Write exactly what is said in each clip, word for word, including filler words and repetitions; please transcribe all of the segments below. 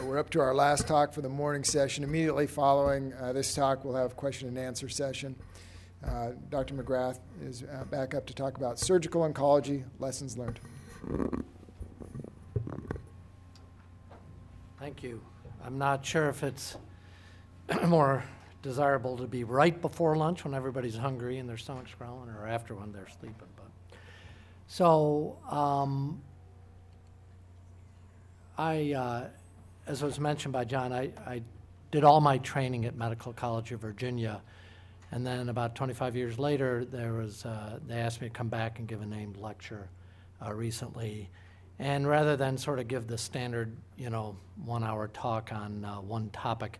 right, we're up to our last talk for the morning session. Immediately following uh, this talk, we'll have a question and answer session. Uh, Doctor McGrath is uh, back up to talk about surgical oncology, lessons learned. Thank you. I'm not sure if it's more desirable to be right before lunch when everybody's hungry and their stomach's growling, or after when they're sleeping. But so um, I, uh, as was mentioned by John, I, I did all my training at Medical College of Virginia, and then about twenty-five years later, there was uh, they asked me to come back and give a named lecture uh, recently. And rather than sort of give the standard, you know, one-hour talk on uh, one topic,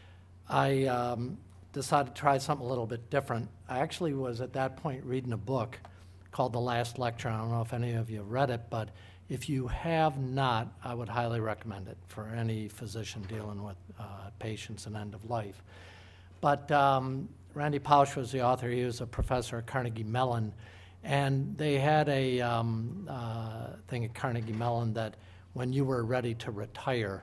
I um, decided to try something a little bit different. I actually was at that point reading a book called The Last Lecture. I don't know if any of you have read it, but if you have not, I would highly recommend it for any physician dealing with uh, patients and end of life. But um, Randy Pausch was the author. He was a professor at Carnegie Mellon. And they had a um, uh, thing at Carnegie Mellon that when you were ready to retire,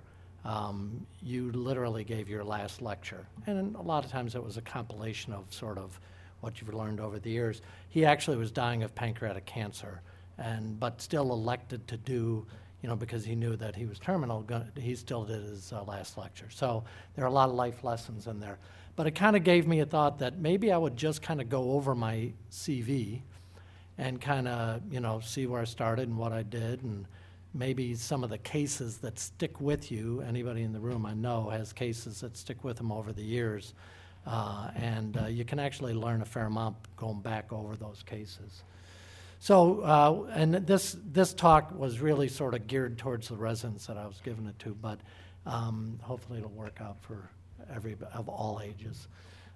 um, you literally gave your last lecture. And a lot of times it was a compilation of sort of what you've learned over the years. He actually was dying of pancreatic cancer, and but still elected to do, you know, because he knew that he was terminal, he still did his uh, last lecture. So there are a lot of life lessons in there. But it kind of gave me a thought that maybe I would just kind of go over my C V and kind of, you know, see where I started and what I did, and maybe some of the cases that stick with you. Anybody in the room I know has cases that stick with them over the years, uh, and uh, you can actually learn a fair amount going back over those cases. So, uh, and this this talk was really sort of geared towards the residents that I was giving it to, but um, hopefully it'll work out for every of all ages.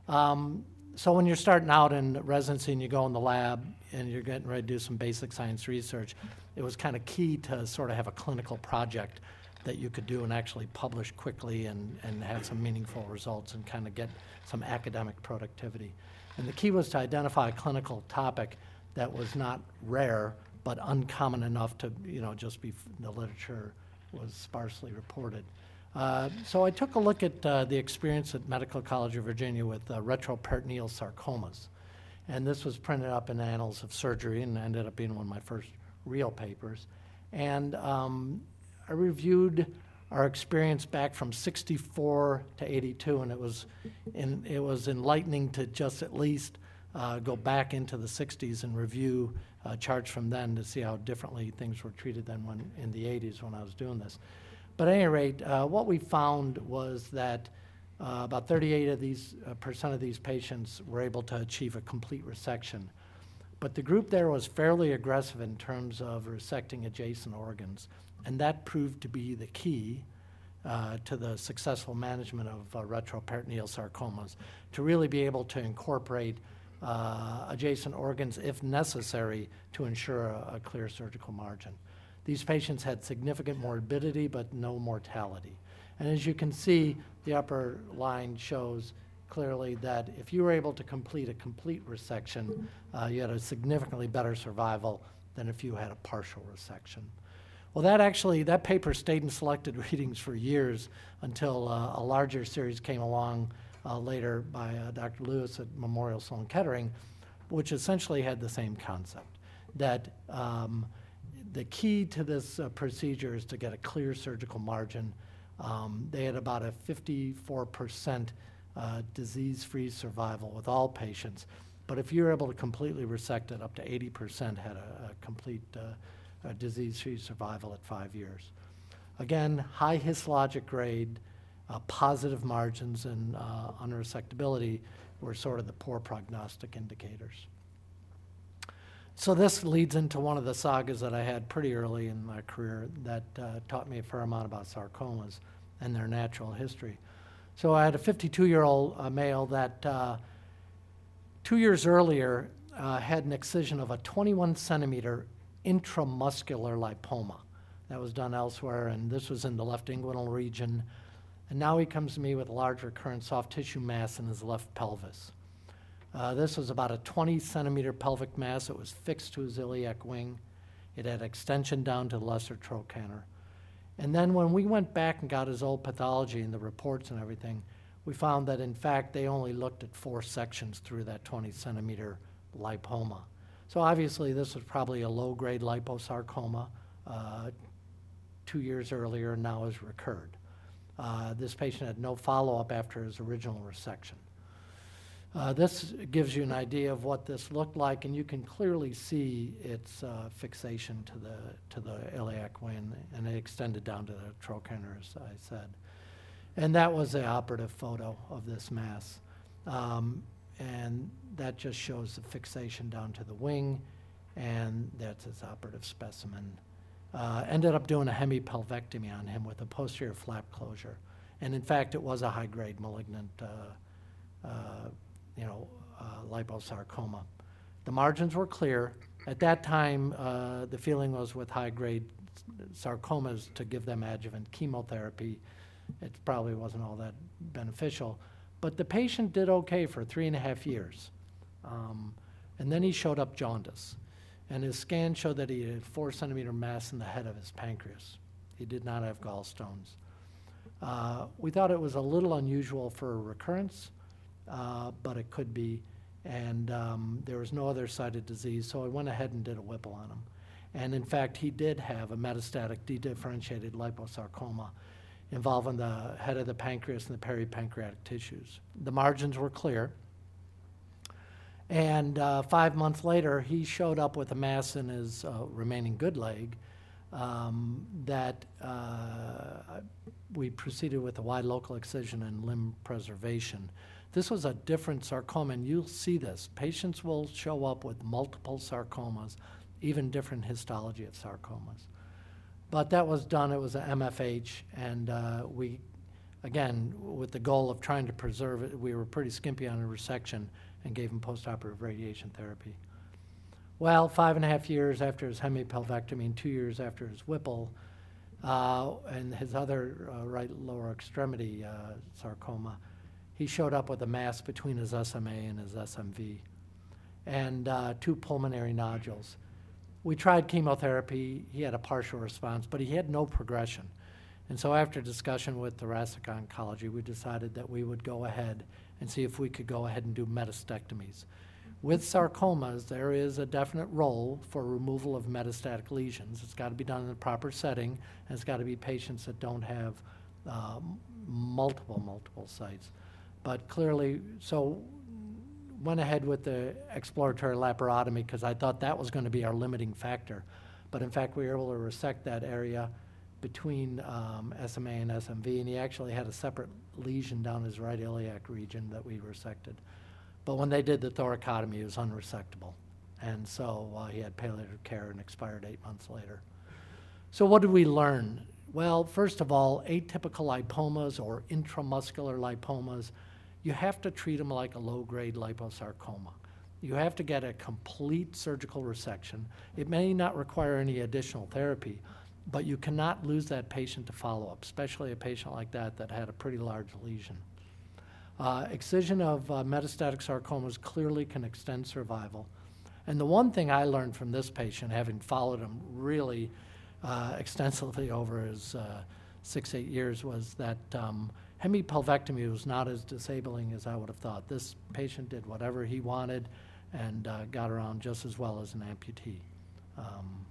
Um, So when you're starting out in residency and you go in the lab and you're getting ready to do some basic science research, it was kind of key to sort of have a clinical project that you could do and actually publish quickly and, and have some meaningful results and kind of get some academic productivity. And the key was to identify a clinical topic that was not rare, but uncommon enough to, you know, just be, the literature was sparsely reported. Uh, so I took a look at uh, the experience at Medical College of Virginia with uh, retroperitoneal sarcomas. And this was printed up in Annals of Surgery and ended up being one of my first real papers. And um, I reviewed our experience back from sixty-four to eighty-two, and it was, in, it was enlightening to just at least uh, go back into the sixties and review uh, charts from then to see how differently things were treated than when in the eighties when I was doing this. But at any rate, uh, what we found was that uh, about thirty-eight of these uh, percent of these patients were able to achieve a complete resection. But the group there was fairly aggressive in terms of resecting adjacent organs, and that proved to be the key uh, to the successful management of uh, retroperitoneal sarcomas, to really be able to incorporate uh, adjacent organs if necessary to ensure a, a clear surgical margin. These patients had significant morbidity but no mortality. And as you can see, the upper line shows clearly that if you were able to complete a complete resection, uh, you had a significantly better survival than if you had a partial resection. Well, that actually, that paper stayed in selected readings for years until uh, a larger series came along uh, later by uh, Doctor Lewis at Memorial Sloan Kettering, which essentially had the same concept, that um, the key to this uh, procedure is to get a clear surgical margin. Um, they had about a fifty-four percent uh, disease-free survival with all patients. But if you're able to completely resect it, up to eighty percent had a, a complete uh, a disease-free survival at five years. Again, high histologic grade, uh, positive margins, and uh, unresectability were sort of the poor prognostic indicators. So this leads into one of the sagas that I had pretty early in my career that uh, taught me a fair amount about sarcomas and their natural history. So I had a fifty-two-year-old uh, male that uh, two years earlier uh, had an excision of a twenty-one centimeter intramuscular lipoma. That was done elsewhere, and this was in the left inguinal region. And now he comes to me with a large recurrent soft tissue mass in his left pelvis. Uh, this was about a twenty centimeter pelvic mass. It was fixed to his iliac wing. It had extension down to the lesser trochanter. And then when we went back and got his old pathology and the reports and everything, we found that in fact they only looked at four sections through that twenty centimeter lipoma. So obviously this was probably a low-grade liposarcoma uh, two years earlier and now has recurred. Uh, this patient had no follow-up after his original resection. Uh, this gives you an idea of what this looked like, and you can clearly see its uh, fixation to the to the iliac vein, and it extended down to the trochanter, as I said. And that was the operative photo of this mass. Um, and that just shows the fixation down to the wing, and that's his operative specimen. Uh, ended up doing a hemipelvectomy on him with a posterior flap closure. And in fact, it was a high-grade malignant uh, uh, you know, uh, liposarcoma. The margins were clear. At that time, uh, the feeling was with high-grade sarcomas to give them adjuvant chemotherapy. It probably wasn't all that beneficial. But the patient did okay for three and a half years. Um, and then he showed up jaundice. And his scan showed that he had a four centimeter mass in the head of his pancreas. He did not have gallstones. Uh, we thought it was a little unusual for a recurrence, uh, but it could be. And um, there was no other cited disease, so I went ahead and did a Whipple on him. And in fact, he did have a metastatic dedifferentiated liposarcoma involving the head of the pancreas and the peripancreatic tissues. The margins were clear. And uh, five months later, he showed up with a mass in his uh, remaining good leg um, that uh, we proceeded with a wide local excision and limb preservation. This was a different sarcoma, and you'll see this. Patients will show up with multiple sarcomas, even different histology of sarcomas. But that was done, it was an M F H, and uh, we, again, with the goal of trying to preserve it, we were pretty skimpy on a resection and gave him postoperative radiation therapy. Well, five and a half years after his hemipelvectomy and two years after his Whipple, uh, and his other uh, right lower extremity uh, sarcoma, he showed up with a mass between his S M A and his S M V, and uh, two pulmonary nodules. We tried chemotherapy. He had a partial response, but he had no progression. And so after discussion with thoracic oncology, we decided that we would go ahead and see if we could go ahead and do metastectomies. With sarcomas, there is a definite role for removal of metastatic lesions. It's got to be done in the proper setting, and it's got to be patients that don't have uh, multiple, multiple sites. But clearly, so went ahead with the exploratory laparotomy because I thought that was going to be our limiting factor. But in fact, we were able to resect that area between um, S M A and S M V, and he actually had a separate lesion down his right iliac region that we resected. But when they did the thoracotomy, it was unresectable. And so uh, he had palliative care and expired eight months later. So what did we learn? Well, first of all, atypical lipomas or intramuscular lipomas, you have to treat them like a low-grade liposarcoma. You have to get a complete surgical resection. It may not require any additional therapy, but you cannot lose that patient to follow-up, especially a patient like that that had a pretty large lesion. Uh, excision of uh, metastatic sarcomas clearly can extend survival. And the one thing I learned from this patient, having followed him really uh, extensively over his uh, six, eight years, was that um, hemipelvectomy was not as disabling as I would have thought. This patient did whatever he wanted and uh, got around just as well as an amputee. Um,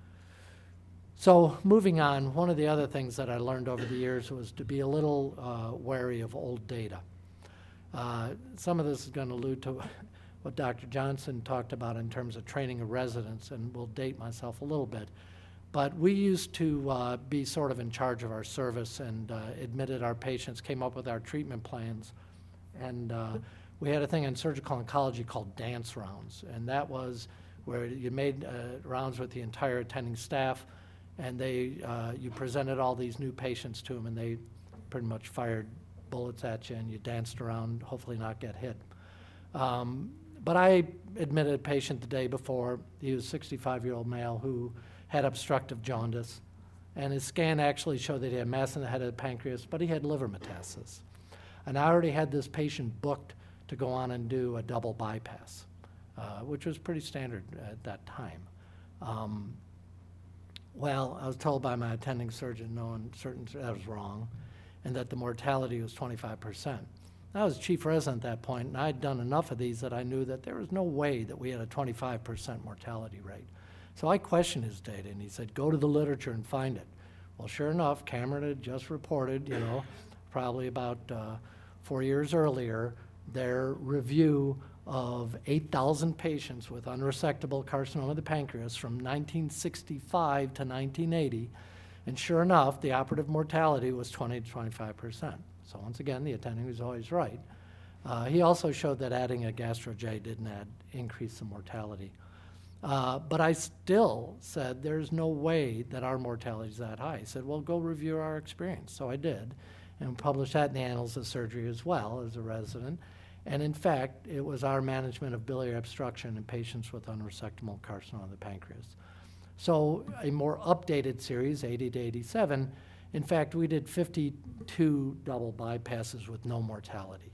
so moving on, one of the other things that I learned over the years was to be a little uh, wary of old data. Uh, some of this is going to allude to what Doctor Johnson talked about in terms of training of residents, and will date myself a little bit. But we used to uh, be sort of in charge of our service and uh, admitted our patients, came up with our treatment plans, and uh, we had a thing in surgical oncology called dance rounds, and that was where you made uh, rounds with the entire attending staff, and they uh, you presented all these new patients to them, and they pretty much fired bullets at you, and you danced around, hopefully not get hit. Um, but I admitted a patient the day before. He was a sixty-five-year-old male who had obstructive jaundice, and his scan actually showed that he had mass in the head of the pancreas, but he had liver metastasis. And I already had this patient booked to go on and do a double bypass, uh, which was pretty standard at that time. Um, Well, I was told by my attending surgeon, no uncertain, that was wrong, and that the mortality was twenty-five percent. I was chief resident at that point, and I'd done enough of these that I knew that there was no way that we had a twenty-five percent mortality rate. So I questioned his data, and he said, go to the literature and find it. Well, sure enough, Cameron had just reported, you know, probably about uh, four years earlier, their review of eight thousand patients with unresectable carcinoma of the pancreas from nineteen sixty-five to nineteen eighty, and sure enough, the operative mortality was twenty to twenty-five percent. So once again, the attending was always right. Uh, he also showed that adding a gastro-J didn't add, increase the mortality. Uh, but I still said, there's no way that our mortality is that high. He said, well, go review our experience. So I did, and published that in the Annals of Surgery as well as a resident. And in fact, it was our management of biliary obstruction in patients with unresectable carcinoma of the pancreas. So a more updated series, eighty to eighty-seven, in fact, we did fifty-two double bypasses with no mortality.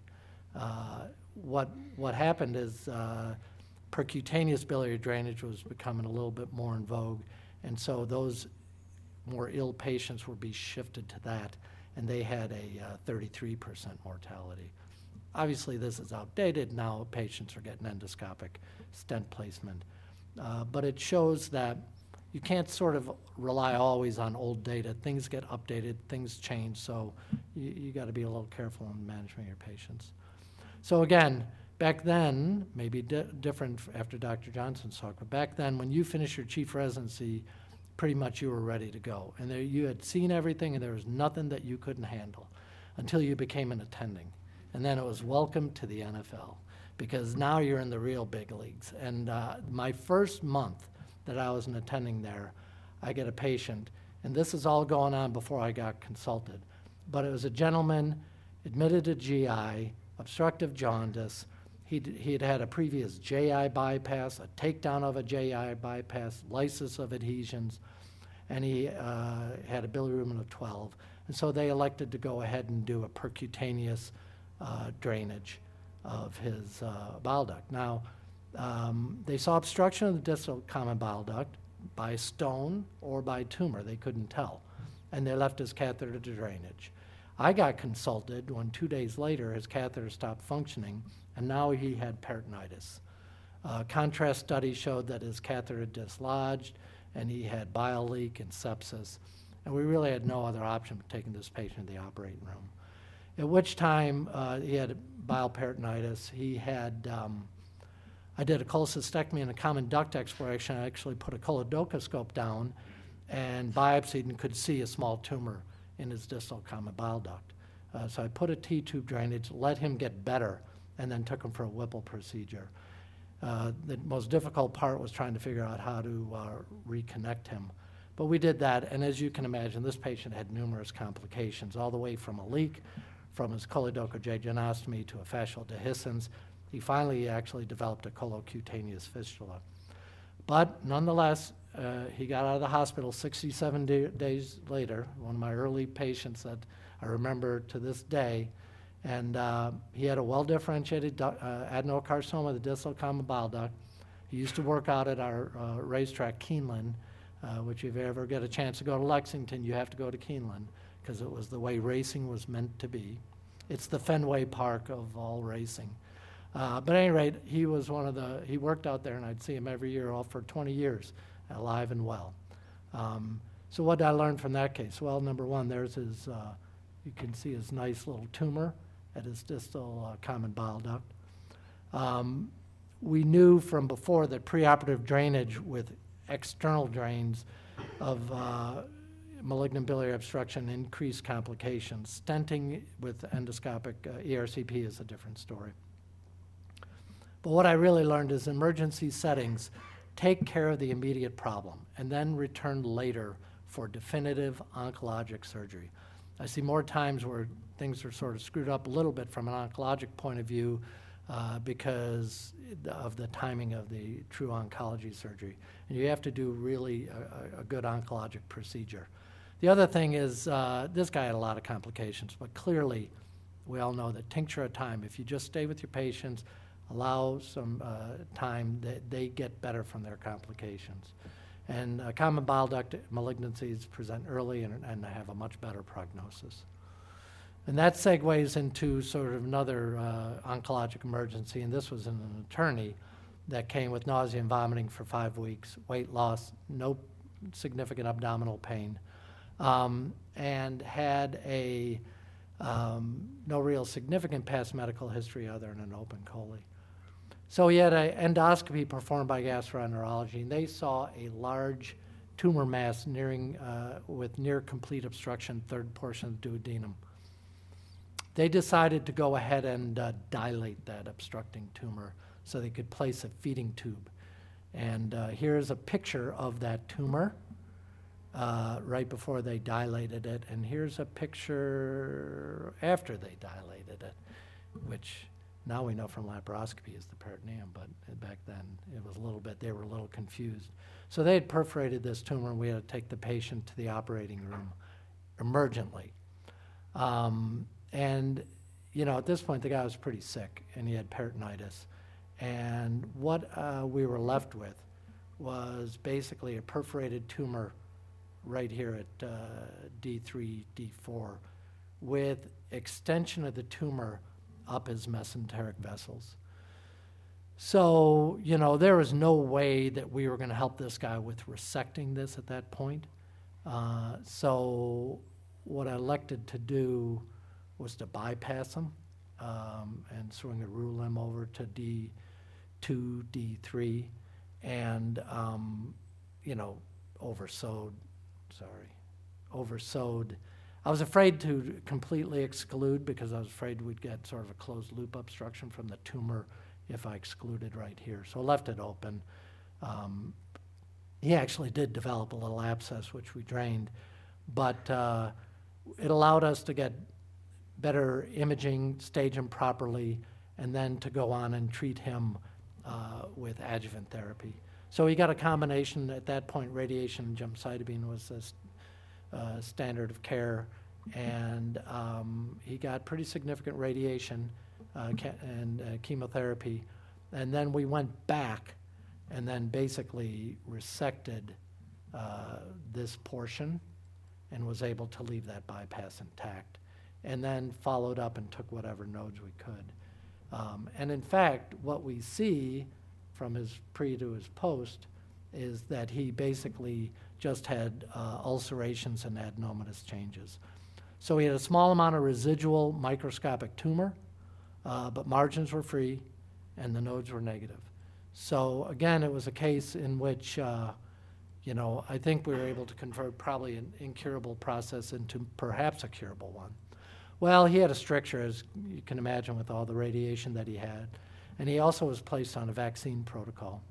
Uh, what, what happened is uh, percutaneous biliary drainage was becoming a little bit more in vogue, and so those more ill patients would be shifted to that, and they had a uh, thirty-three percent mortality. Obviously, this is outdated. Now patients are getting endoscopic stent placement. Uh, but it shows that you can't sort of rely always on old data. Things get updated, things change, so you, you got to be a little careful in managing your patients. So again, back then, maybe di different after Doctor Johnson's talk, but back then when you finished your chief residency, pretty much you were ready to go. And there, you had seen everything and there was nothing that you couldn't handle until you became an attending. And then it was welcome to the N F L, because now you're in the real big leagues. And uh, my first month that I was an attending there, I get a patient, and this is all going on before I got consulted, but it was a gentleman admitted to G I, obstructive jaundice. He'd, he'd had a previous J I bypass, a takedown of a J I bypass, lysis of adhesions, and he uh, had a bilirubin of twelve. And so they elected to go ahead and do a percutaneous Uh, drainage of his uh, bile duct. Now, um, they saw obstruction of the distal common bile duct by stone or by tumor. They couldn't tell. And they left his catheter to drainage. I got consulted when two days later his catheter stopped functioning, and now he had peritonitis. Uh, contrast studies showed that his catheter dislodged, and he had bile leak and sepsis. And we really had no other option but taking this patient to the operating room. At which time uh, he had bile peritonitis. He had, um, I did a cholecystectomy and a common duct exploration. I actually put a choledocoscope down and biopsied and could see a small tumor in his distal common bile duct. Uh, so I put a T-tube drainage, let him get better, and then took him for a Whipple procedure. Uh, the most difficult part was trying to figure out how to uh, reconnect him. But we did that, and as you can imagine, this patient had numerous complications, all the way from a leak, from his choledochojejunostomy to a fascial dehiscence. He finally actually developed a colocutaneous fistula. But nonetheless, uh, he got out of the hospital sixty-seven day, days later, one of my early patients that I remember to this day, and uh, he had a well-differentiated uh, adenocarcinoma of the distal common bile duct. He used to work out at our uh, racetrack, Keeneland, uh, which if you ever get a chance to go to Lexington, you have to go to Keeneland, because it was the way racing was meant to be. It's the Fenway Park of all racing. Uh, but at any rate, he was one of the, he worked out there, and I'd see him every year all for twenty years, alive and well. Um, so what did I learn from that case? Well, number one, there's his, uh, you can see his nice little tumor at his distal uh, common bile duct. Um, we knew from before that preoperative drainage with external drains of uh, malignant biliary obstruction increased complications. Stenting with endoscopic uh, E R C P is a different story. But what I really learned is emergency settings take care of the immediate problem and then return later for definitive oncologic surgery. I see more times where things are sort of screwed up a little bit from an oncologic point of view uh, because of the timing of the true oncology surgery. And you have to do really a, a good oncologic procedure. The other thing is, uh, this guy had a lot of complications, but clearly we all know that tincture of time, if you just stay with your patients, allow some uh, time, that they get better from their complications. And uh, common bile duct malignancies present early and, and have a much better prognosis. And that segues into sort of another uh, oncologic emergency, and this was in an attorney that came with nausea and vomiting for five weeks, weight loss, no significant abdominal pain, um, and had a um, no real significant past medical history other than an open coli. So he had an endoscopy performed by gastroenterology, and they saw a large tumor mass nearing uh, with near complete obstruction, third portion of the duodenum. They decided to go ahead and uh, dilate that obstructing tumor so they could place a feeding tube. And uh, here's a picture of that tumor uh, right before they dilated it, and here's a picture after they dilated it, which now we know from laparoscopy is the peritoneum, but back then it was a little bit, they were a little confused. So they had perforated this tumor, and we had to take the patient to the operating room emergently. Um, And, you know, at this point, the guy was pretty sick, and he had peritonitis. And what uh, we were left with was basically a perforated tumor right here at uh, D three, D four, with extension of the tumor up his mesenteric vessels. So, you know, there was no way that we were going to help this guy with resecting this at that point. Uh, so what I elected to do was to bypass him um, and swing a rule him over to D two, D three, and, um, you know, oversewed, sorry, oversewed. I was afraid to completely exclude because I was afraid we'd get sort of a closed loop obstruction from the tumor if I excluded right here. So I left it open. Um, he actually did develop a little abscess, which we drained, but uh, it allowed us to get better imaging, stage him properly, and then to go on and treat him uh, with adjuvant therapy. So he got a combination. At that point, radiation and gemcitabine was the uh, standard of care, and um, he got pretty significant radiation uh, and uh, chemotherapy. And then we went back and then basically resected uh, this portion and was able to leave that bypass intact, and then followed up and took whatever nodes we could. Um, and in fact, what we see from his pre to his post is that he basically just had uh, ulcerations and adenomatous changes. So he had a small amount of residual microscopic tumor, uh, but margins were free and the nodes were negative. So again, it was a case in which, uh, you know, I think we were able to convert probably an incurable process into perhaps a curable one. Well, he had a stricture, as you can imagine, with all the radiation that he had, and he also was placed on a vaccine protocol.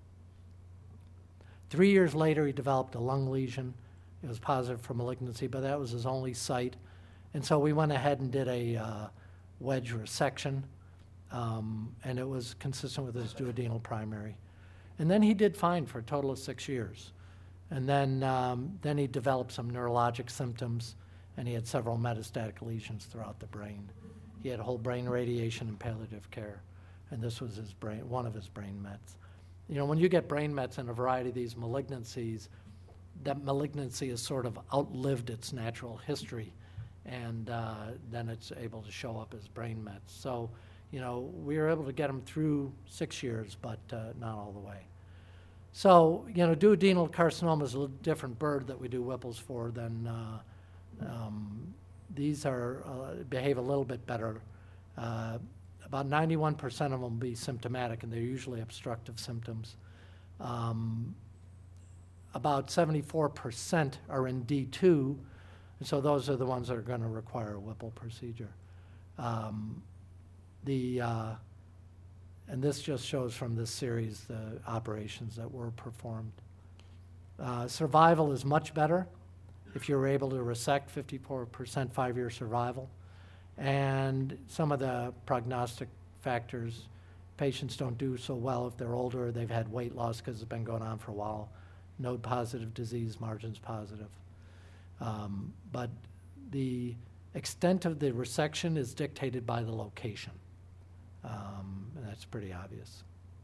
Three years later, he developed a lung lesion. It was positive for malignancy, but that was his only site. And so we went ahead and did a uh, wedge resection, um, and it was consistent with his duodenal primary. And then he did fine for a total of six years. And then, um, then he developed some neurologic symptoms, and he had several metastatic lesions throughout the brain. He had whole brain radiation and palliative care, and this was his brain, one of his brain mets. You know, when you get brain mets in a variety of these malignancies, that malignancy has sort of outlived its natural history, and uh, then it's able to show up as brain mets. So, you know, we were able to get him through six years, but uh, not all the way. So, you know, duodenal carcinoma is a little different bird that we do Whipples for than uh, Um, these are uh, behave a little bit better. Uh, about ninety-one percent of them will be symptomatic, and they're usually obstructive symptoms. Um, about seventy-four percent are in D two, and so those are the ones that are going to require a Whipple procedure. Um, the uh, and this just shows from this series the operations that were performed. Uh, survival is much better if you're able to resect, fifty-four percent five-year survival. And some of the prognostic factors, patients don't do so well if they're older, they've had weight loss because it's been going on for a while, node positive disease, margins positive. Um, but the extent of the resection is dictated by the location. Um, and that's pretty obvious.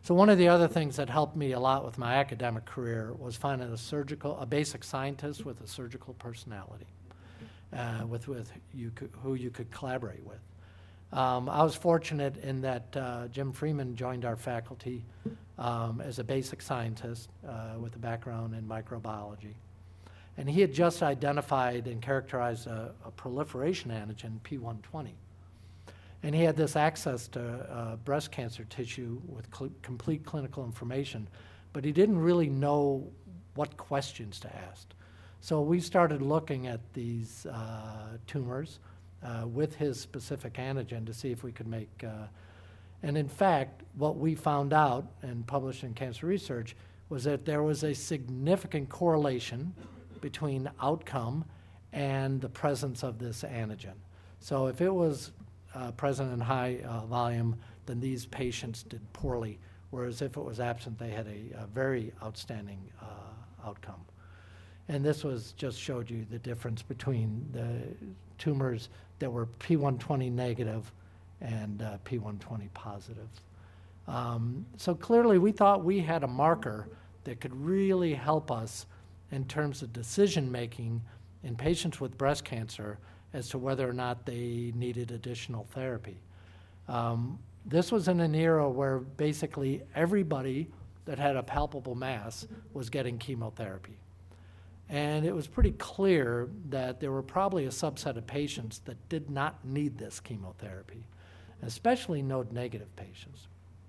So one of the other things that helped me a lot with my academic career was finding a surgical, a basic scientist with a surgical personality, uh, with, with you could, who you could collaborate with. Um, I was fortunate in that uh, Jim Freeman joined our faculty um, as a basic scientist uh, with a background in microbiology. And he had just identified and characterized a, a proliferation antigen, P one twenty. And he had this access to uh, breast cancer tissue with cl- complete clinical information, but he didn't really know what questions to ask. So we started looking at these uh, tumors uh, with his specific antigen to see if we could make, uh, and in fact, what we found out and published in Cancer Research was that there was a significant correlation between outcome and the presence of this antigen. So if it was uh, present in high uh, volume, then these patients did poorly, whereas if it was absent, they had a, a very outstanding uh, outcome. And this was just showed you the difference between the tumors that were P one twenty negative and uh, P one twenty positive. Um, so clearly we thought we had a marker that could really help us in terms of decision making in patients with breast cancer as to whether or not they needed additional therapy. Um, this was in an era where basically everybody that had a palpable mass was getting chemotherapy. And it was pretty clear that there were probably a subset of patients that did not need this chemotherapy, especially node-negative patients.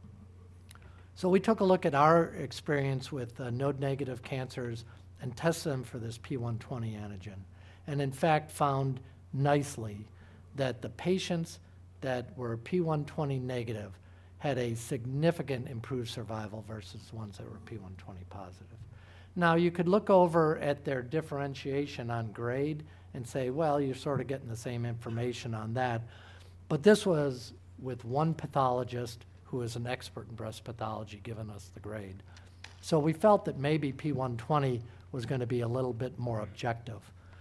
So we took a look at our experience with uh, node-negative cancers and tested them for this P one twenty antigen, and in fact found nicely that the patients that were P one twenty negative had a significant improved survival versus ones that were P one twenty positive. Now, you could look over at their differentiation on grade and say, well, you're sort of getting the same information on that. But this was with one pathologist who is an expert in breast pathology giving us the grade. So we felt that maybe P one twenty was going to be a little bit more objective.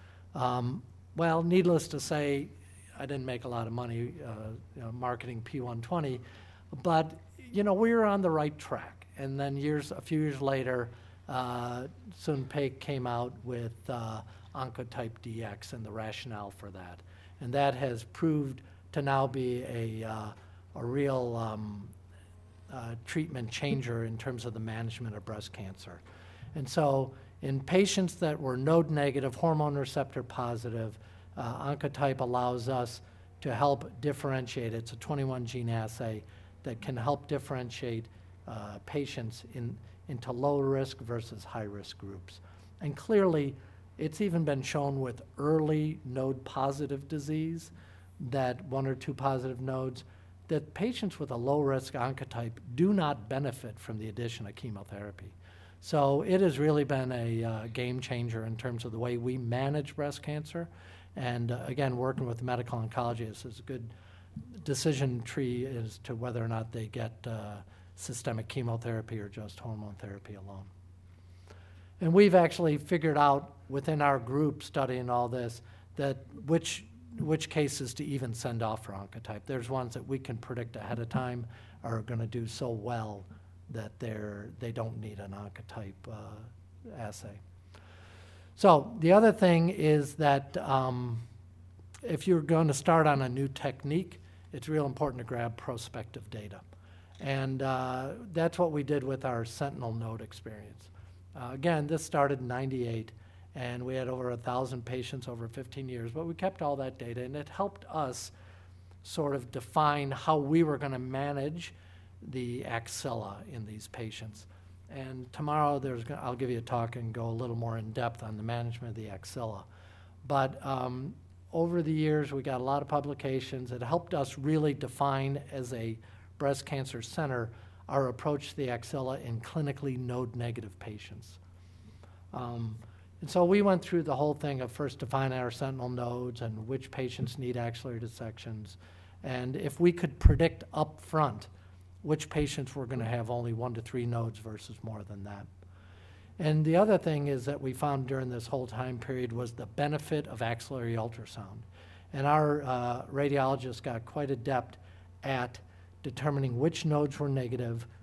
Um, well, needless to say, I didn't make a lot of money uh, you know, marketing P one twenty, but you know, we were on the right track. And then years, a few years later, uh, Sun Paik came out with uh, Oncotype D X and the rationale for that. And that has proved to now be a, uh, a real um, uh, treatment changer in terms of the management of breast cancer. And so in patients that were node negative, hormone receptor positive, uh, Oncotype allows us to help differentiate. It's a twenty-one gene assay that can help differentiate uh, patients in, into low risk versus high risk groups. And clearly, it's even been shown with early node positive disease that one or two positive nodes, that patients with a low risk Oncotype do not benefit from the addition of chemotherapy. So it has really been a uh, game changer in terms of the way we manage breast cancer. And uh, again, working with medical oncologists is a good decision tree as to whether or not they get uh, systemic chemotherapy or just hormone therapy alone. And we've actually figured out within our group studying all this that which, which cases to even send off for Oncotype. There's ones that we can predict ahead of time are going to do so well that they're, they don't need an Oncotype uh, assay. So the other thing is that um, if you're going to start on a new technique, it's real important to grab prospective data. And uh, that's what we did with our Sentinel node experience. Uh, again, this started in ninety-eight, and we had over one thousand patients over fifteen years, but we kept all that data, and it helped us sort of define how we were going to manage the axilla in these patients. And tomorrow there's, I'll give you a talk and go a little more in depth on the management of the axilla. But um, over the years, we got a lot of publications. It helped us really define as a breast cancer center our approach to the axilla in clinically node-negative patients. Um, and so we went through the whole thing of first defining our sentinel nodes and which patients need axillary dissections. And if we could predict up front which patients were going to have only one to three nodes versus more than that. And the other thing is that we found during this whole time period was the benefit of axillary ultrasound. And our uh, radiologists got quite adept at determining which nodes were negative,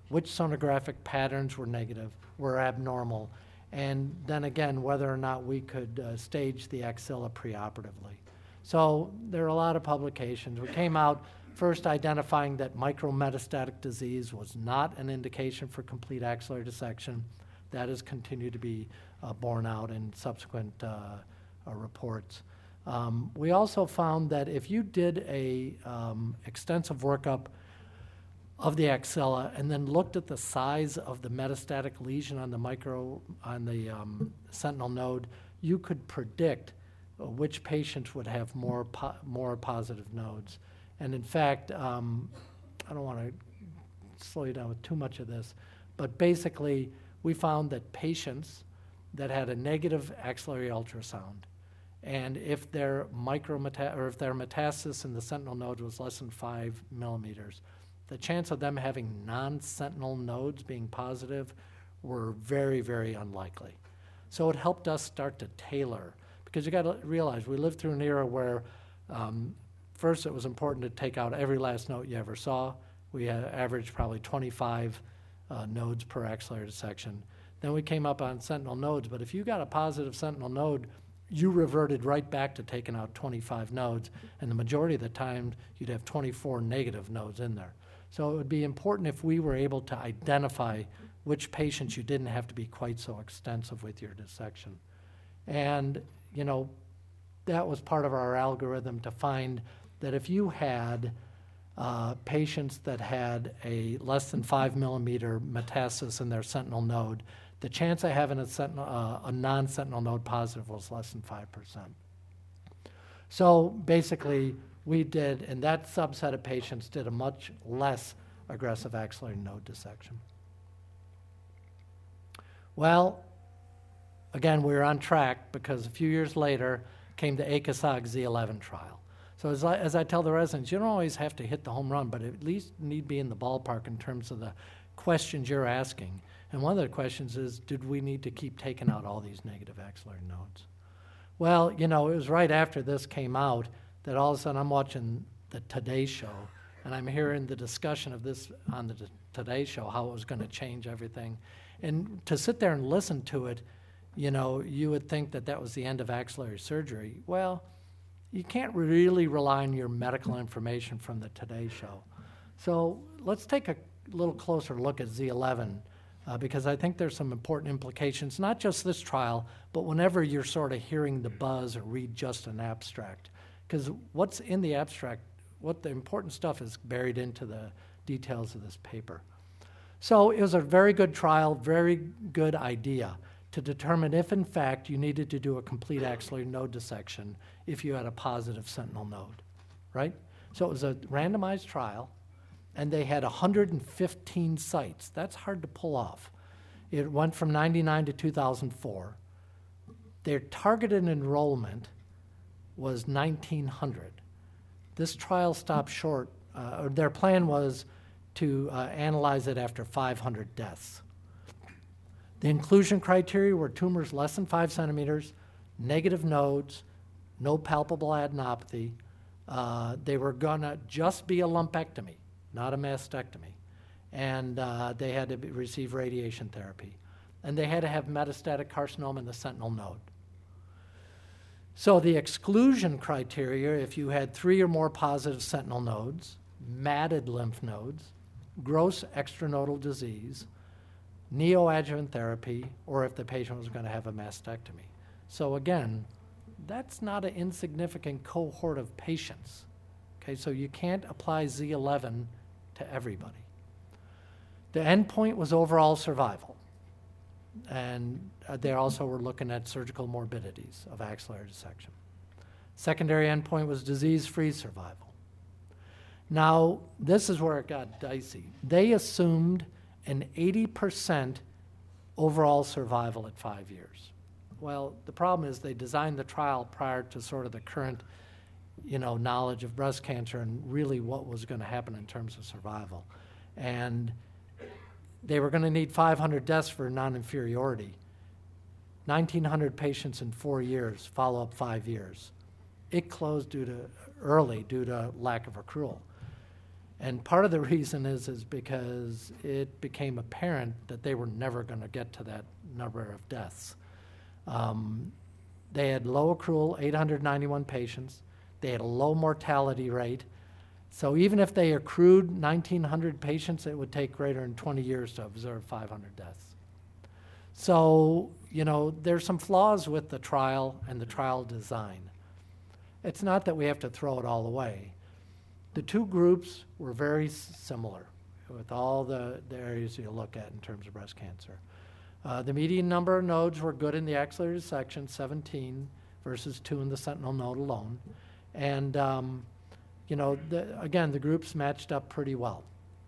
which sonographic patterns were negative, were abnormal, and then again, whether or not we could uh, stage the axilla preoperatively. So there are a lot of publications. We came out first identifying that micrometastatic disease was not an indication for complete axillary dissection. That has continued to be uh, borne out in subsequent uh, uh, reports. Um, we also found that if you did a um, extensive workup of the axilla and then looked at the size of the metastatic lesion on the micro, on the um, sentinel node, you could predict uh, which patients would have more, po more positive nodes. And in fact, um, I don't want to slow you down with too much of this, but basically we found that patients that had a negative axillary ultrasound, and if their micrometa or if their metastasis in the sentinel node was less than five millimeters, the chance of them having non-sentinel nodes being positive were very, very unlikely. So it helped us start to tailor, because you got to realize we lived through an era where um, first it was important to take out every last node you ever saw. We had averaged probably twenty-five uh, nodes per axillary dissection. Then we came up on sentinel nodes, but if you got a positive sentinel node, you reverted right back to taking out twenty-five nodes, and the majority of the time you'd have twenty-four negative nodes in there. So it would be important if we were able to identify which patients you didn't have to be quite so extensive with your dissection. And, you know, that was part of our algorithm to find that if you had uh, patients that had a less than five millimeter metastasis in their sentinel node, the chance of having a, sentinel, uh, a non-sentinel node positive was less than five percent. So basically, we did, in that subset of patients, did a much less aggressive axillary node dissection. Well, again, we were on track because a few years later came the A C O S A G Z eleven trial. So as I, as I tell the residents, you don't always have to hit the home run, but at least need be in the ballpark in terms of the questions you're asking. And one of the questions is, did we need to keep taking out all these negative axillary nodes? Well, you know, it was right after this came out that all of a sudden I'm watching the Today Show, and I'm hearing the discussion of this on the Today Show, how it was going to change everything. And to sit there and listen to it, you know, you would think that that was the end of axillary surgery. Well, you can't really rely on your medical information from the Today Show. So let's take a little closer look at Z eleven, uh, because I think there's some important implications, not just this trial, but whenever you're sort of hearing the buzz or read just an abstract. Because what's in the abstract, what the important stuff is buried into the details of this paper. So it was a very good trial, very good idea to determine if, in fact, you needed to do a complete axillary node dissection if you had a positive sentinel node, right? So it was a randomized trial, and they had one hundred fifteen sites. That's hard to pull off. It went from ninety-nine to two thousand four. Their targeted enrollment was nineteen hundred. This trial stopped short, uh, or their plan was to uh, analyze it after five hundred deaths. The inclusion criteria were tumors less than five centimeters, negative nodes, no palpable adenopathy. Uh, they were gonna just be a lumpectomy, not a mastectomy. And uh, they had to be, receive radiation therapy. And they had to have metastatic carcinoma in the sentinel node. So the exclusion criteria, if you had three or more positive sentinel nodes, matted lymph nodes, gross extranodal disease, neoadjuvant therapy, or if the patient was going to have a mastectomy. So again, that's not an insignificant cohort of patients. Okay, so you can't apply Z eleven to everybody. The endpoint was overall survival. And uh, they also were looking at surgical morbidities of axillary dissection. Secondary endpoint was disease-free survival. Now, this is where it got dicey. They assumed an eighty percent overall survival at five years. Well, the problem is they designed the trial prior to sort of the current, you know, knowledge of breast cancer and really what was going to happen in terms of survival. And they were going to need five hundred deaths for non-inferiority. nineteen hundred patients in four years, follow-up five years. It closed due to early due to lack of accrual. And part of the reason is, is because it became apparent that they were never going to get to that number of deaths. Um, they had low accrual, eight hundred ninety-one patients. They had a low mortality rate. So even if they accrued nineteen hundred patients, it would take greater than twenty years to observe five hundred deaths. So, you know, there's some flaws with the trial and the trial design. It's not that we have to throw it all away. The two groups were very s- similar with all the, the areas you look at in terms of breast cancer. Uh, the median number of nodes were good in the axillary dissection, seventeen versus two in the sentinel node alone. And, um, you know, the, again, the groups matched up pretty well.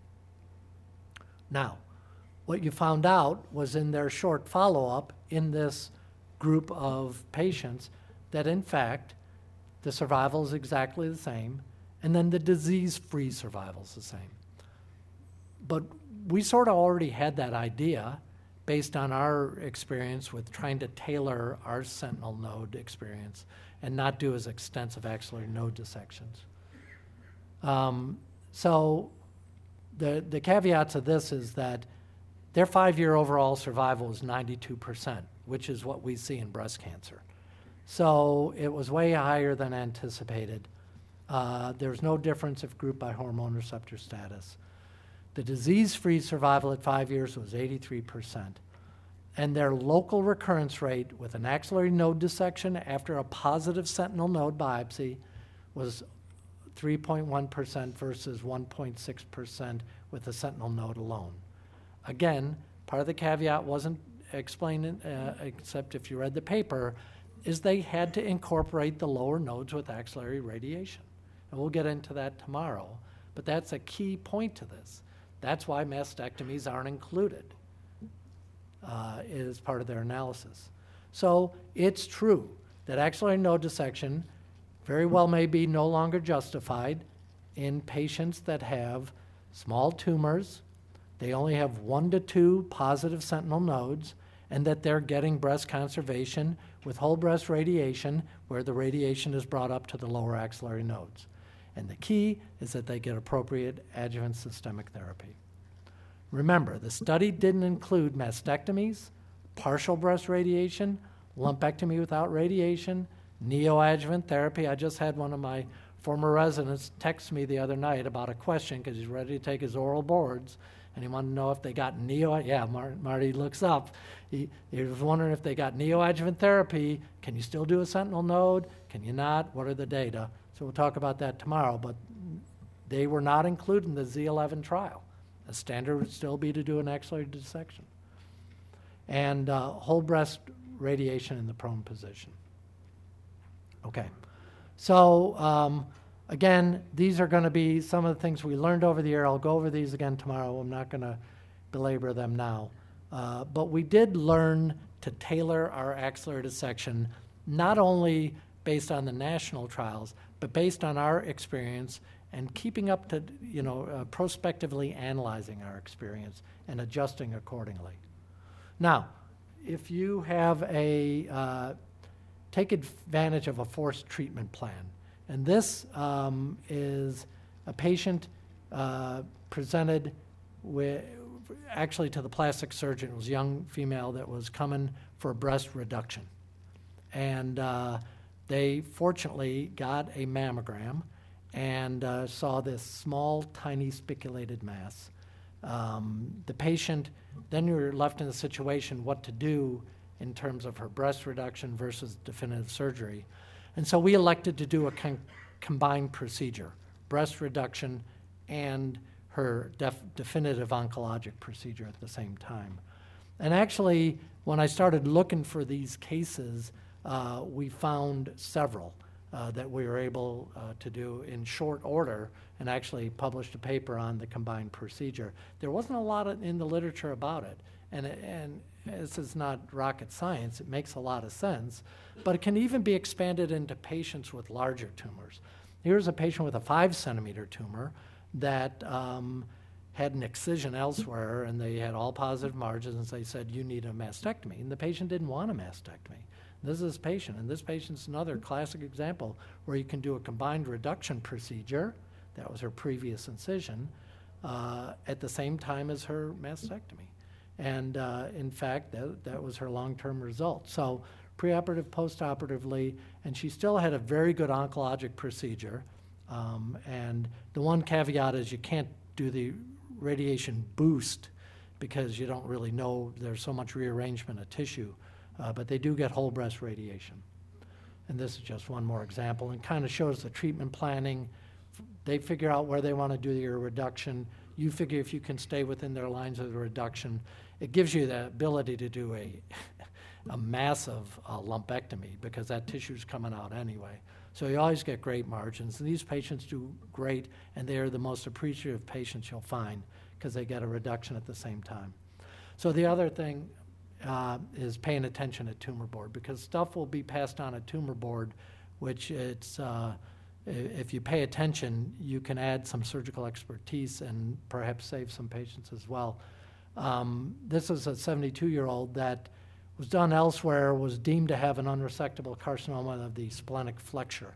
Now, what you found out was in their short follow-up in this group of patients that, in fact, the survival is exactly the same, and then the disease-free survival is the same. But we sort of already had that idea based on our experience with trying to tailor our sentinel node experience and not do as extensive axillary node dissections. Um, so the, the caveat to this is that their five-year overall survival is ninety-two percent, which is what we see in breast cancer. So it was way higher than anticipated. Uh, there's no difference if grouped by hormone receptor status. The disease-free survival at five years was eighty-three percent. And their local recurrence rate with an axillary node dissection after a positive sentinel node biopsy was three point one percent versus one point six percent with a sentinel node alone. Again, part of the caveat wasn't explained, uh, except if you read the paper, is they had to incorporate the lower nodes with axillary radiation. And we'll get into that tomorrow, but that's a key point to this. That's why mastectomies aren't included uh, as part of their analysis. So it's true that axillary node dissection very well may be no longer justified in patients that have small tumors. They only have one to two positive sentinel nodes, and that they're getting breast conservation with whole breast radiation where the radiation is brought up to the lower axillary nodes. And the key is that they get appropriate adjuvant systemic therapy. Remember, the study didn't include mastectomies, partial breast radiation, lumpectomy without radiation, neoadjuvant therapy. I just had one of my former residents text me the other night about a question because he's ready to take his oral boards, and he wanted to know if they got neo. Yeah, Mar- Marty looks up. He, he was wondering if they got neoadjuvant therapy. Can you still do a sentinel node? Can you not? What are the data? So we'll talk about that tomorrow, but they were not included in the Z eleven trial. The standard would still be to do an axillary dissection. And uh, whole breast radiation in the prone position. Okay, so um, again, these are going to be some of the things we learned over the year. I'll go over these again tomorrow. I'm not going to belabor them now. Uh, but we did learn to tailor our axillary dissection, not only based on the national trials, but based on our experience and keeping up to, you know, uh, prospectively analyzing our experience and adjusting accordingly. Now, if you have a, uh, take advantage of a forced treatment plan. And this um, is a patient uh, presented with, actually to the plastic surgeon. It was a young female that was coming for a breast reduction. And uh, they fortunately got a mammogram and uh, saw this small, tiny spiculated mass. Um, the patient, then you were left in a situation what to do in terms of her breast reduction versus definitive surgery. And so we elected to do a con- combined procedure, breast reduction and her def- definitive oncologic procedure at the same time. And actually, when I started looking for these cases, uh, we found several uh, that we were able uh, to do in short order and actually published a paper on the combined procedure. There wasn't a lot of, in the literature about it. And, and this is not rocket science, it makes a lot of sense, but it can even be expanded into patients with larger tumors. Here's a patient with a five centimeter tumor that um, had an excision elsewhere, and they had all positive margins, and they said, you need a mastectomy. And the patient didn't want a mastectomy. This is this patient, and this patient's another classic example where you can do a combined reduction procedure That was her previous incision, uh, at the same time as her mastectomy. And uh, in fact, that, that was her long-term result. So preoperative, postoperatively, and she still had a very good oncologic procedure. Um, and the one caveat is you can't do the radiation boost because you don't really know, there's so much rearrangement of tissue, uh, but they do get whole breast radiation. And this is just one more example, and kind of shows the treatment planning. They figure out where they want to do your reduction. You figure if you can stay within their lines of the reduction. It gives you the ability to do a, a massive uh, lumpectomy because that tissue's coming out anyway. So you always get great margins. And these patients do great, and they are the most appreciative patients you'll find because they get a reduction at the same time. So the other thing uh, is paying attention at tumor board, because stuff will be passed on at tumor board, which it's, uh, if you pay attention, you can add some surgical expertise and perhaps save some patients as well. Um, this is a seventy-two-year-old that was done elsewhere, was deemed to have an unresectable carcinoma of the splenic flexure.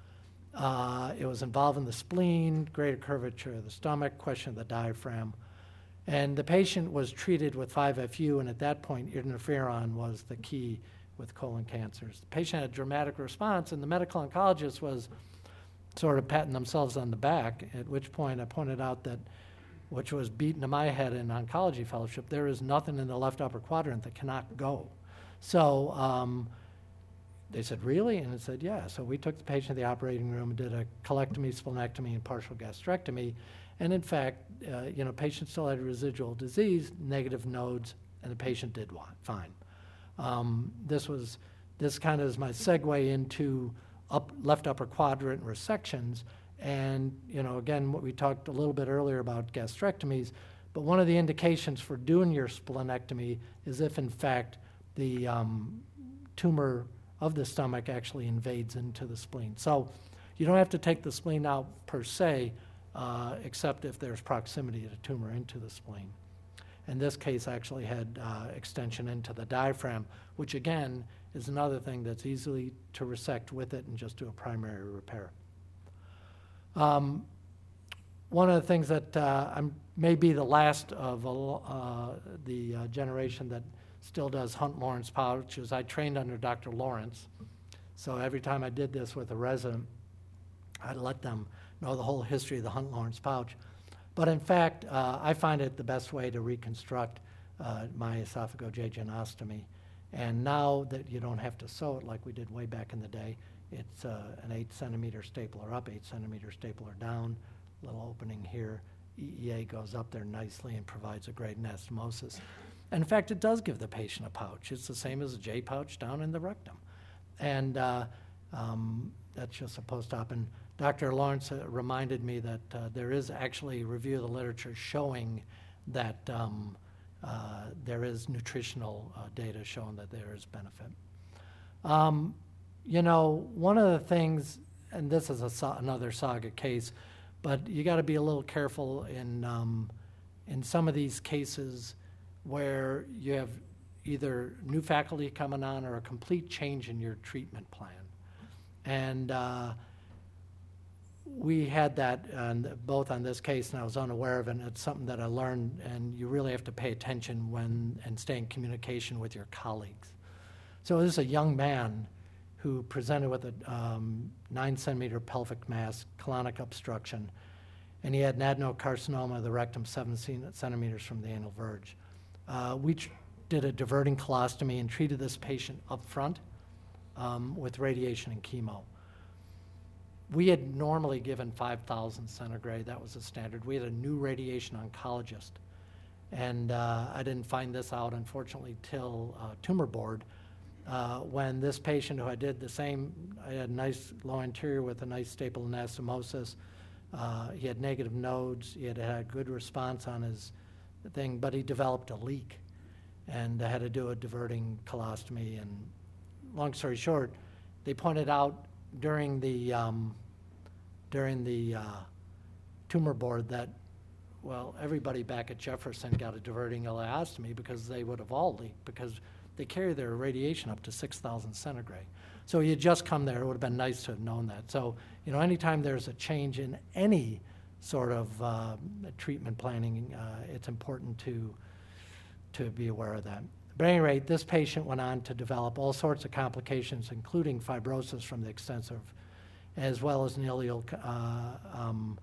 Uh, it was involved in the spleen, greater curvature of the stomach, question of the diaphragm. And the patient was treated with five F U, and at that point, interferon was the key with colon cancers. The patient had a dramatic response, and the medical oncologist was sort of patting themselves on the back, at which point I pointed out that, which was beaten to my head in oncology fellowship, there is nothing in the left upper quadrant that cannot go. So um, they said, really? And I said, yeah. So we took the patient to the operating room and did a colectomy, splenectomy, and partial gastrectomy. And in fact, uh, you know, patient still had residual disease, negative nodes, and the patient did fine. Um, this was, this kind of is my segue into up, left upper quadrant resections. And, you know, again, what we talked a little bit earlier about gastrectomies, but one of the indications for doing your splenectomy is if, in fact, the um, tumor of the stomach actually invades into the spleen. So you don't have to take the spleen out per se, uh, except if there's proximity of the tumor into the spleen. In this case, actually had uh, extension into the diaphragm, which, again, is another thing that's easily to resect with it and just do a primary repair. Um, one of the things that uh, I'm, may be the last of uh, the uh, generation that still does Hunt-Lawrence pouch is I trained under Doctor Lawrence. So every time I did this with a resident, I'd let them know the whole history of the Hunt-Lawrence pouch. But in fact, uh, I find it the best way to reconstruct uh, my esophagojejunostomy. And now that you don't have to sew it like we did way back in the day, it's uh, an eight centimeter stapler up, eight centimeter stapler down, little opening here. E E A goes up there nicely and provides a great anastomosis. And in fact, it does give the patient a pouch. It's the same as a J pouch down in the rectum. And uh, um, that's just a post-op. And Doctor Lawrence uh, reminded me that uh, there is actually a review of the literature showing that um, uh, there is nutritional uh, data showing that there is benefit. Um, You know, one of the things, and this is a so another saga case, but you got to be a little careful in um, in some of these cases where you have either new faculty coming on or a complete change in your treatment plan. And uh, we had that on, both on this case, and I was unaware of it, and it's something that I learned, and you really have to pay attention when and stay in communication with your colleagues. So this is a young man who presented with a um, nine centimeter pelvic mass, colonic obstruction, and he had an adenocarcinoma of the rectum seven centimeters from the anal verge. Uh, we did a diverting colostomy and treated this patient up front um, with radiation and chemo. We had normally given five thousand centigrade, that was the standard. We had a new radiation oncologist, and uh, I didn't find this out, unfortunately, till uh, tumor board. Uh, when this patient who I did the same, I had a nice low anterior with a nice staple anastomosis. Uh, he had negative nodes. He had had a good response on his thing, but he developed a leak, and I had to do a diverting colostomy. And long story short, they pointed out during the um, during the uh, tumor board that, well, everybody back at Jefferson got a diverting ileostomy because they would have all leaked because they carry their radiation up to six thousand centigrade. So he had just come there. It would have been nice to have known that. So, you know, anytime there's a change in any sort of uh, treatment planning, uh, it's important to, to be aware of that. But at any rate, this patient went on to develop all sorts of complications, including fibrosis from the extensive, as well as an ileal. Uh, um,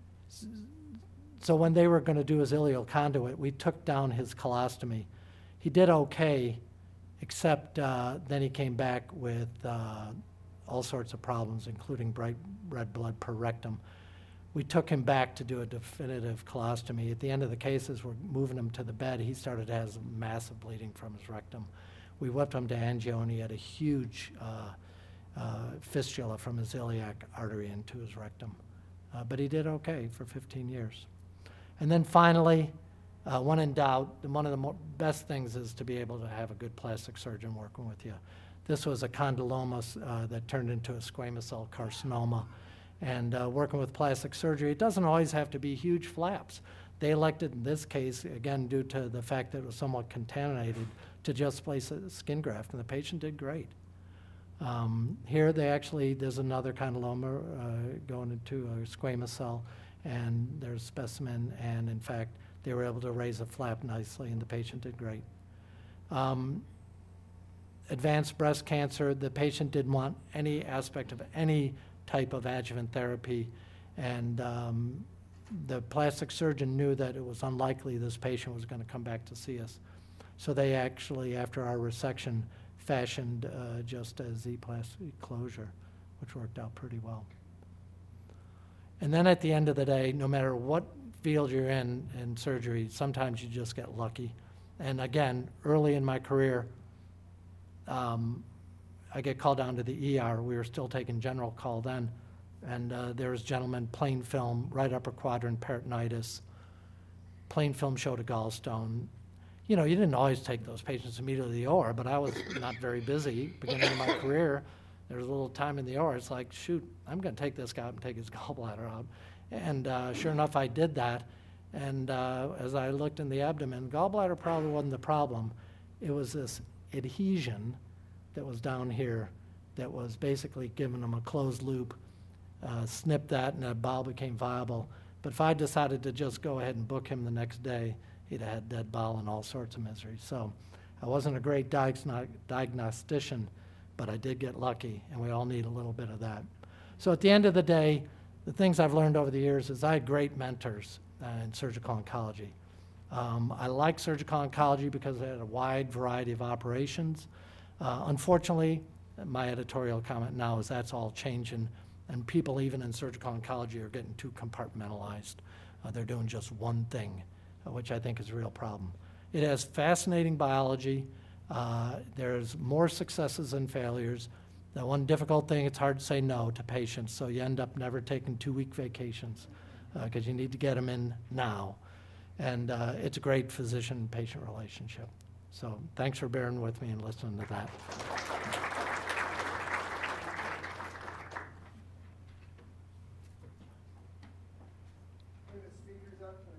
so when they were going to do his ileal conduit, we took down his colostomy. He did okay, except uh, then he came back with uh, all sorts of problems, including bright red blood per rectum. We took him back to do a definitive colostomy. At the end of the cases, we're moving him to the bed. He started to have massive bleeding from his rectum. We whipped him to angio, and he had a huge uh, uh, fistula from his iliac artery into his rectum. Uh, but he did okay for fifteen years. And then finally, uh, when in doubt, one of the mo- best things is to be able to have a good plastic surgeon working with you. This was a condyloma uh, that turned into a squamous cell carcinoma. And uh, working with plastic surgery, it doesn't always have to be huge flaps. They elected in this case, again, due to the fact that it was somewhat contaminated, to just place a skin graft, and the patient did great. Um, here they actually, there's another condyloma uh, going into a squamous cell, and there's a specimen, and in fact, they were able to raise a flap nicely, and the patient did great. Um, advanced breast cancer, the patient didn't want any aspect of any type of adjuvant therapy, and um, the plastic surgeon knew that it was unlikely this patient was going to come back to see us. So they actually, after our resection, fashioned uh, just a Z-plastic closure, which worked out pretty well. And then at the end of the day, no matter what field you're in in surgery, sometimes you just get lucky. And again, early in my career, um, I get called down to the E R. We were still taking general call then. And uh, there was a gentleman, plain film, right upper quadrant peritonitis. Plain film showed a gallstone. You know, you didn't always take those patients immediately to the O R, but I was not very busy beginning of my career. There was a little time in the O R. It's like, shoot, I'm going to take this guy out and take his gallbladder out. And uh, sure enough, I did that. And uh, as I looked in the abdomen, gallbladder probably wasn't the problem. It was this adhesion that was down here that was basically giving them a closed loop, uh, snipped that, and that bowel became viable. But if I decided to just go ahead and book him the next day, he'd have had dead bowel and all sorts of misery. So I wasn't a great diagno- diagnostician, but I did get lucky, and we all need a little bit of that. So at the end of the day, the things I've learned over the years is I had great mentors uh, in surgical oncology. Um, I like surgical oncology because it had a wide variety of operations. Uh, unfortunately, my editorial comment now is that's all changing, and people even in surgical oncology are getting too compartmentalized. Uh, they're doing just one thing, uh, which I think is a real problem. It has fascinating biology. Uh, there's more successes than failures. The one difficult thing, it's hard to say no to patients, so you end up never taking two-week vacations because uh, you need to get them in now. And uh, it's a great physician-patient relationship. So thanks for bearing with me and listening to that. Bring the speakers up.